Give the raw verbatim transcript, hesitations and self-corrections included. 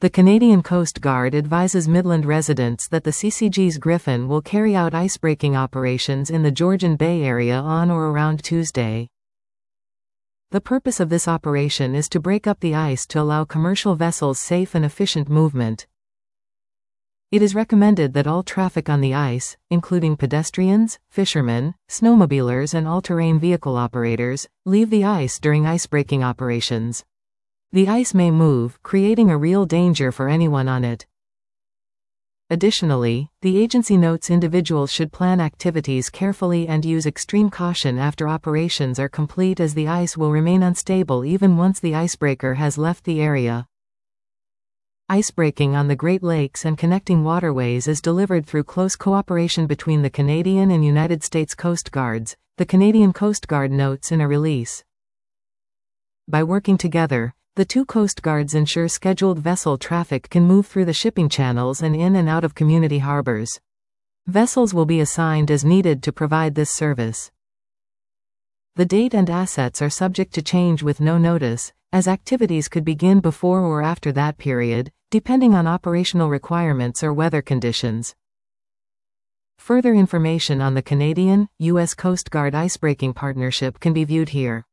The Canadian Coast Guard advises Midland residents that the C C G's Griffon will carry out icebreaking operations in the Georgian Bay area on or around Tuesday. The purpose of this operation is to break up the ice to allow commercial vessels safe and efficient movement. It is recommended that all traffic on the ice, including pedestrians, fishermen, snowmobilers and all-terrain vehicle operators, leave the ice during icebreaking operations. The ice may move, creating a real danger for anyone on it. Additionally, the agency notes individuals should plan activities carefully and use extreme caution after operations are complete, as the ice will remain unstable even once the icebreaker has left the area. Icebreaking on the Great Lakes and connecting waterways is delivered through close cooperation between the Canadian and United States Coast Guards, the Canadian Coast Guard notes in a release. By working together, the two Coast Guards ensure scheduled vessel traffic can move through the shipping channels and in and out of community harbors. Vessels will be assigned as needed to provide this service. The date and assets are subject to change with no notice, as activities could begin before or after that period, depending on operational requirements or weather conditions. Further information on the Canadian U S Coast Guard icebreaking partnership can be viewed here.